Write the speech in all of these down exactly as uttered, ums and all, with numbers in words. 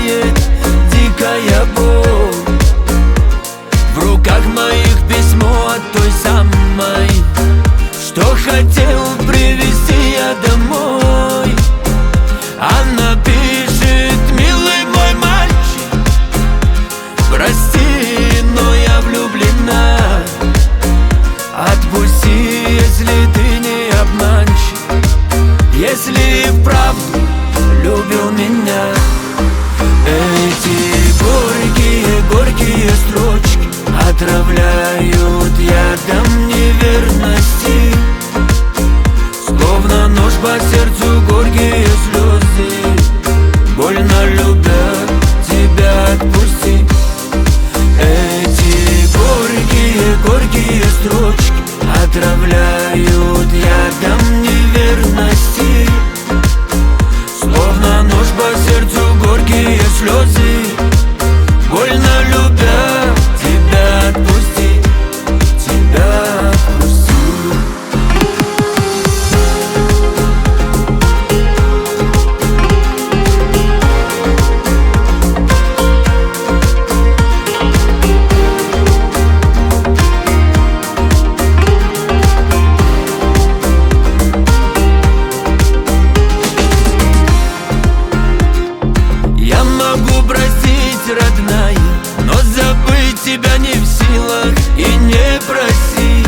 пробирает дикая боль. В руках моих письмо от той самой, что хотел привезти я домой. Она пишет: милый мой мальчик, прости, но я влюблена. Отпусти, если ты не обманщик, если и вправду любил меня. Эти горькие, горькие строчки отравляют ядом неверности, словно нож по сердцу, горькие слезы. Больно любя тебя, отпусти. Эти горькие, горькие строчки отравляют ядом неверности, словно нож по сердцу, горькие слезы. Больно любя тебя, отпусти, тебя отпусти. Я могу простить, родная, но забыть тебя не в силах и не проси.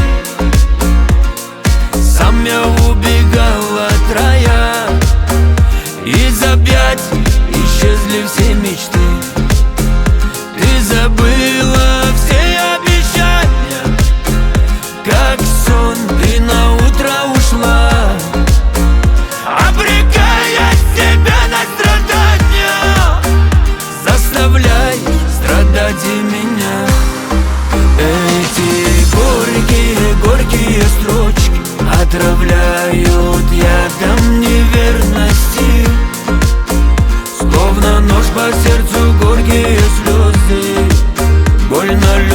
Сам я убегал от рая, из объятий исчезли все мечты. Ты забыла все обещания, как сон ты на утро ушла, обрекая себя на страдания, заставляй страдать и меня. Эти горькие, горькие строчки отравляют ядом неверности, словно нож по сердцу, горькие слезы. Больно